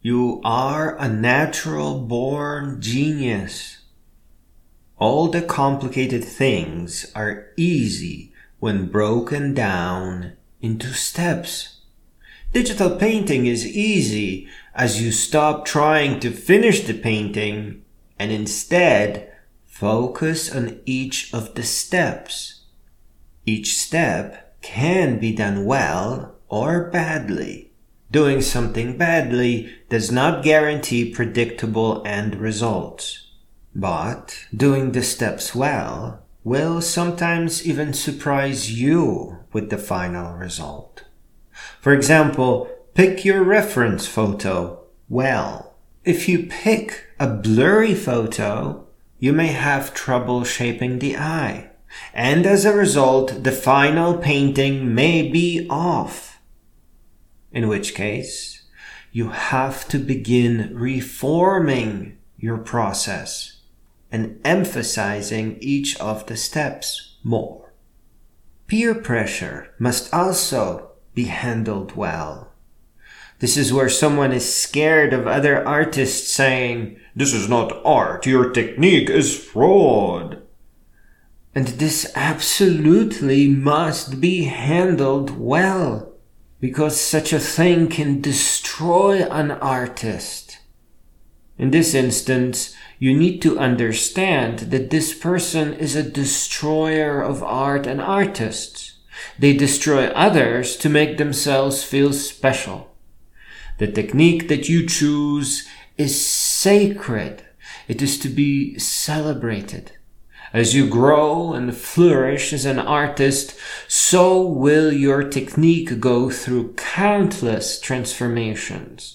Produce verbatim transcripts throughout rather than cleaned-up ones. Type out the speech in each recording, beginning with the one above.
You are a natural-born genius. All the complicated things are easy when broken down into steps. Digital painting is easy as you stop trying to finish the painting and instead focus on each of the steps. Each step can be done well or badly. Doing something badly does not guarantee predictable end results. But doing the steps well will sometimes even surprise you with the final result. For example, pick your reference photo well. If you pick a blurry photo, you may have trouble shaping the eye, and as a result, the final painting may be off. In which case, you have to begin reforming your process and emphasizing each of the steps more. Peer pressure must also be handled well. This is where someone is scared of other artists saying, "This is not art, your technique is fraud." And this absolutely must be handled well, because such a thing can destroy an artist. In this instance, you need to understand that this person is a destroyer of art and artists. They destroy others to make themselves feel special. The technique that you choose is sacred. It is to be celebrated. As you grow and flourish as an artist, so will your technique go through countless transformations.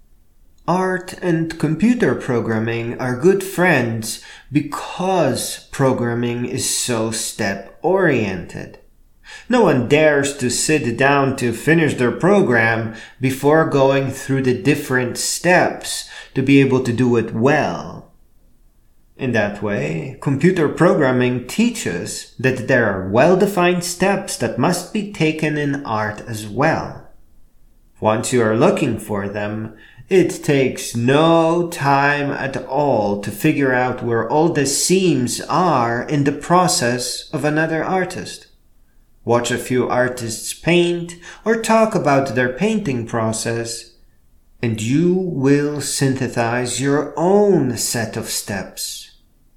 Art and computer programming are good friends because programming is so step-oriented. No one dares to sit down to finish their program before going through the different steps to be able to do it well. In that way, computer programming teaches that there are well-defined steps that must be taken in art as well. Once you are looking for them, it takes no time at all to figure out where all the seams are in the process of another artist. Watch a few artists paint or talk about their painting process, and you will synthesize your own set of steps.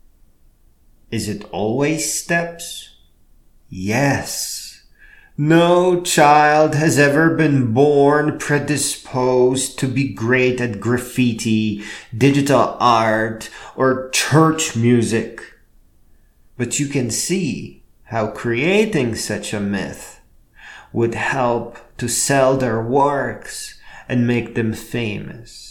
Is it always steps? Yes. No child has ever been born predisposed to be great at graffiti, digital art, or church music. But you can see how creating such a myth would help to sell their works and make them famous.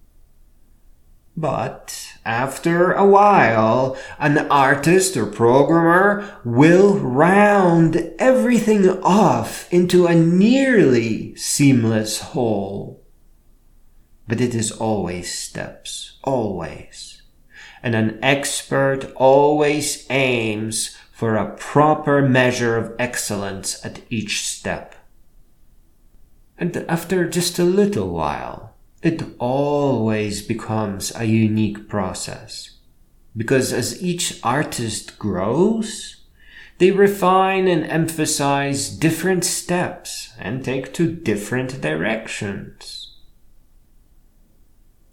But after a while, an artist or programmer will round everything off into a nearly seamless whole. But it is always steps, always. And an expert always aims for a proper measure of excellence at each step. And after just a little while, it always becomes a unique process. Because as each artist grows, they refine and emphasize different steps and take to different directions.